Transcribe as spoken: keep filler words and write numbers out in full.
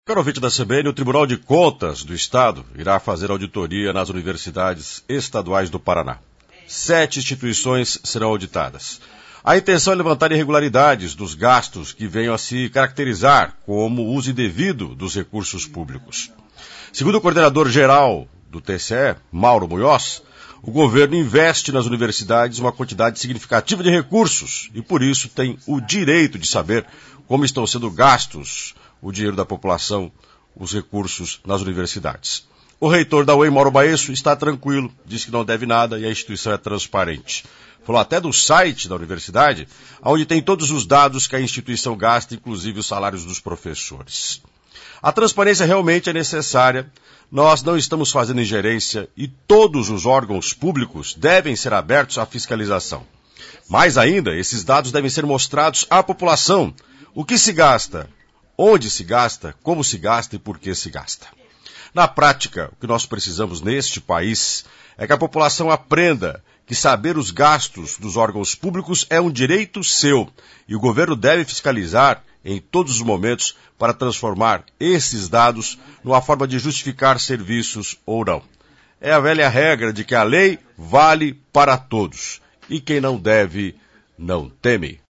Caro ouvinte da C B N, o Tribunal de Contas do Estado irá fazer auditoria nas universidades estaduais do Paraná. Sete instituições serão auditadas. A intenção é levantar irregularidades dos gastos que venham a se caracterizar como uso indevido dos recursos públicos. Segundo o coordenador-geral do T C E, Mauro Munhoz, o governo investe nas universidades uma quantidade significativa de recursos e, por isso, tem o direito de saber como estão sendo gastos o dinheiro da população, os recursos nas universidades. O reitor da U E M, Mauro Baesso, está tranquilo, diz que não deve nada e a instituição é transparente. Falou até do site da universidade, onde tem todos os dados que a instituição gasta, inclusive os salários dos professores. A transparência realmente é necessária. Nós não estamos fazendo ingerência e todos os órgãos públicos devem ser abertos à fiscalização. Mais ainda, esses dados devem ser mostrados à população. O que se gasta, onde se gasta, como se gasta e por que se gasta. Na prática, o que nós precisamos neste país é que a população aprenda que saber os gastos dos órgãos públicos é um direito seu e o governo deve fiscalizar em todos os momentos para transformar esses dados numa forma de justificar serviços ou não. É a velha regra de que a lei vale para todos e quem não deve, não teme.